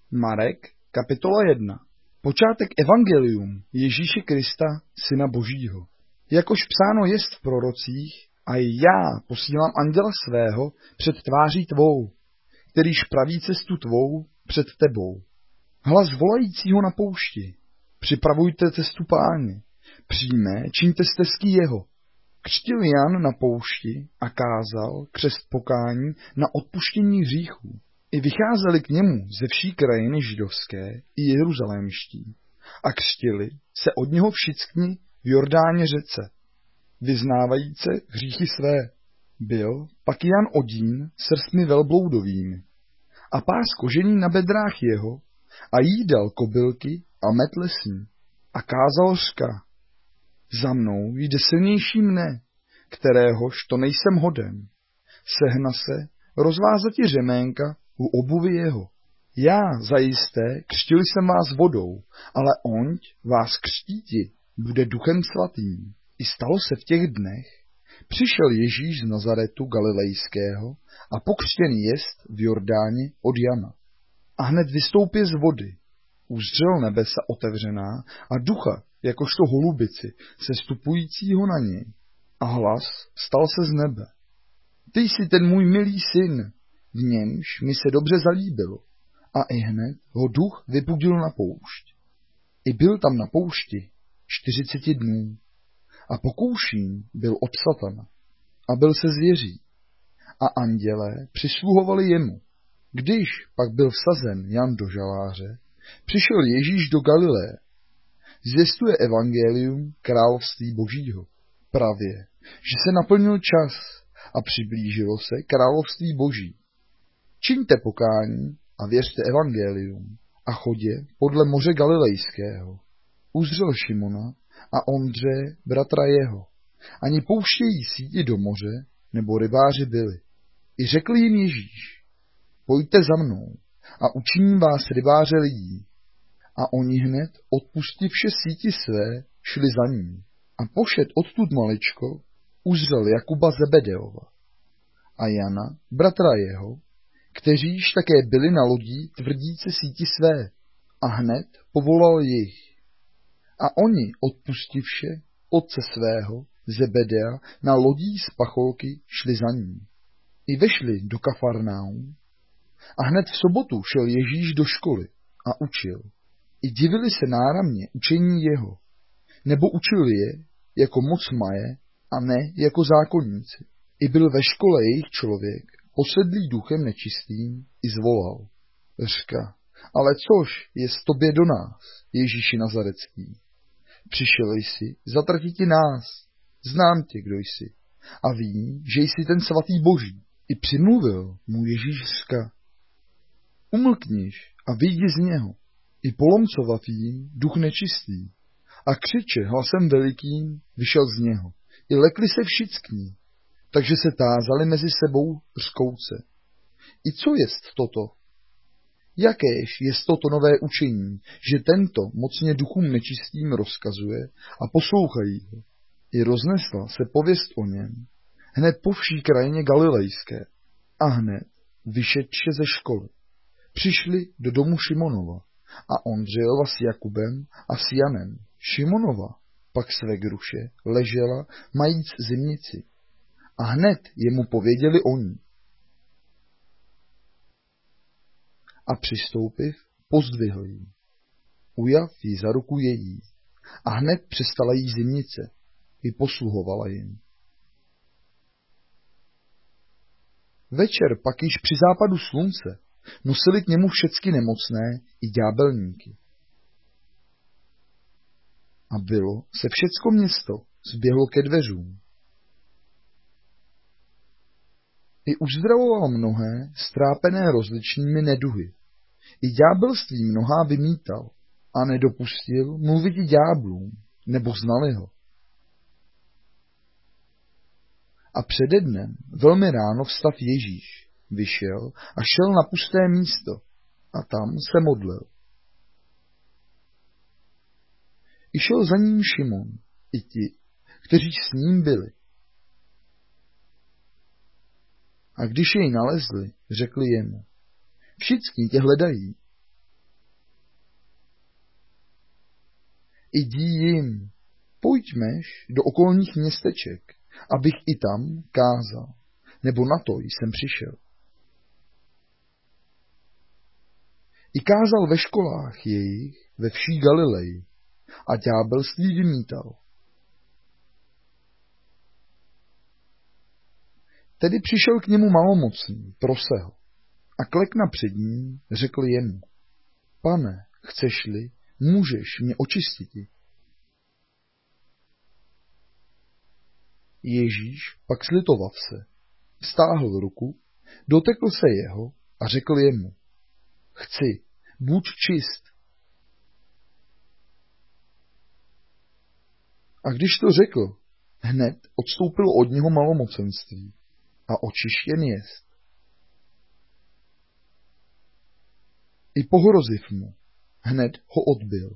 Marek, kapitola 1. Počátek evangelium Ježíše Krista, Syna Božího. Jakož psáno jest v prorocích, a i já posílám anděla svého před tváří tvou, kterýž praví cestu tvou před tebou. Hlas volajícího na poušti, připravujte cestu Páně, přijmé, čiňte stezky jeho. Křtil Jan na poušti a kázal křest pokání na odpuštění hříchů. I vycházeli k němu ze vší krajiny židovské i jeruzalémští a křtili se od něho všichni v Jordáně řece, vyznávajíce hříchy své. Byl pak Jan odín srstmi velbloudovými a pás kožení na bedrách jeho a jídal kobylky a metl s ní a kázal řka. Za mnou jde silnější mne, kteréhož to nejsem hoden. Sehna se rozvázati řeménka u obuvy jeho. Já zajisté křtil jsem vás vodou, ale onť vás křtíti bude duchem svatým. I stalo se v těch dnech, přišel Ježíš z Nazaretu Galilejského a pokřtěný jest v Jordáně od Jana. A hned vystoupil z vody, uzřel nebesa otevřená a ducha, jakožto holubici, sestupujícího na něj. A hlas stal se z nebe. Ty jsi ten můj milý syn, v němž mi se dobře zalíbilo. A i hned ho duch vypudil na poušť. I byl tam na poušti 40 dnů. A pokouším byl od satana. A byl se zvěří. A andělé přisluhovali jemu. Když pak byl vsazen Jan do žaláře, přišel Ježíš do Galileje. Zvěstuje evangelium království Božího. Pravě, že se naplnil čas a přiblížilo se království Boží. Čiňte pokání a věřte evangelium a chodě podle moře Galilejského. Uzřel Šimona a Ondřeje, bratra jeho. Ani pouštějí síti do moře, nebo rybáři byli. I řekl jim Ježíš, pojďte za mnou a učiním vás rybáře lidí. A oni hned, odpustivše síti své, šli za ním. A pošet odtud maličko, uzřel Jakuba Zebedeova a Jana, bratra jeho, kteříž také byli na lodí tvrdíce síti své. A hned povolal jich. A oni, odpustivše otce svého, Zebedea, na lodí z pacholky šli za ním. I vešli do Kafarnaum. A hned v sobotu šel Ježíš do školy a učil. I divili se náramně učení jeho, nebo učil je, jako moc maje, a ne jako zákonníci. I byl ve škole jejich člověk, posedlý duchem nečistým, i zvolal. Řka, ale což je z tobě do nás, Ježíši Nazarecký? Přišel jsi zatratiti nás, znám tě, kdo jsi, a vím, že jsi ten svatý Boží. I přimluvil mu Ježíš řka. Umlkniš a vyjdi z něho. I polomcovat jim duch nečistý. A křiče hlasem velikým vyšel z něho. I lekli se všichni, takže se tázali mezi sebou řkouce. I co jest toto? Jakéž jest toto nové učení, že tento mocně duchům nečistým rozkazuje a poslouchají ho? I roznesla se pověst o něm, hned po vší krajině galilejské. A hned, vyšetše ze školy, přišli do domu Šimonova a Ondřejova s Jakubem a s Janem. Šimonova pak svegruše ležela majíc zimnici a hned jemu pověděli o ní. A přistoupiv, pozdvihl jí. Ujav jí za ruku její a hned přestala jí zimnice, i posluhovala jim. Večer pak již při západu slunce nosili k němu všecky nemocné i ďábelníky. A bylo se všecko město zběhlo ke dveřům. I uzdravoval mnohé, strápené rozličnými neduhy. I ďábelství mnohá vymítal a nedopustil mluvit i ďáblům, nebo znali ho. A přede dnem velmi ráno vstav Ježíš vyšel a šel na pusté místo a tam se modlil. I šel za ním Šimon, i ti, kteří s ním byli. A když jej nalezli, řekli jemu, všichni tě hledají. Jdi jim, pojďmeš do okolních městeček, abych i tam kázal, nebo na to jsem přišel. I kázal ve školách jejich ve vší Galileji a ďábelství vymítal. Tedy přišel k němu malomocný, prosel a klekna před ním, řekl jemu: Pane, chceš-li, můžeš mě očistiti. Ježíš pak slitovav se, stáhl ruku, dotekl se jeho a řekl jemu: Chci, buď čist. A když to řekl, hned odstoupilo od něho malomocenství a očištěn jest. I pohroziv mu, hned ho odbyl.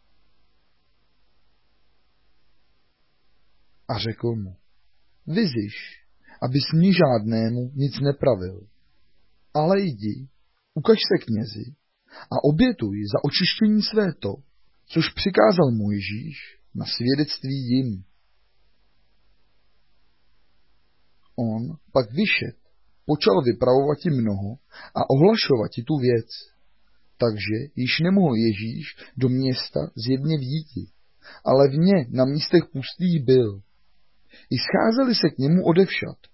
A řekl mu: Vyziš, abys ní žádnému nic nepravil, ale jdi, ukaž se knězi a obětuj za očištění své to, což přikázal Mojžíš na svědectví jim. On pak vyšet, počal vypravovati mnoho a ohlašovati tu věc, takže již nemohl Ježíš do města zjevně vjíti, ale vně na místech pustých byl. I scházeli se k němu odevšad,